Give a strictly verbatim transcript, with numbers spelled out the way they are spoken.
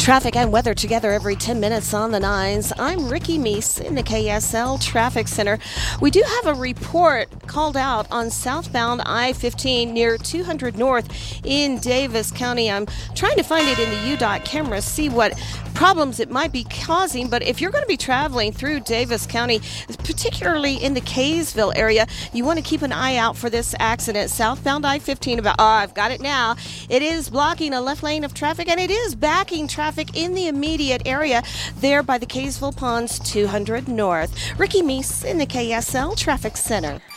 Traffic and weather together every ten minutes on the nines. I'm Ricky Meese in the K S L Traffic Center. We do have a report called out on southbound I fifteen near two hundred North in Davis County. I'm trying to find it in the U DOT camera, see what problems it might be causing. But if you're going to be traveling through Davis County, particularly in the Kaysville area, you want to keep an eye out for this accident. Southbound I fifteen about, oh, I've got it now. It is blocking a left lane of traffic, and it is backing traffic in the immediate area there by the Kaysville Ponds two hundred North. Ricky Meese in the K S L Traffic Center.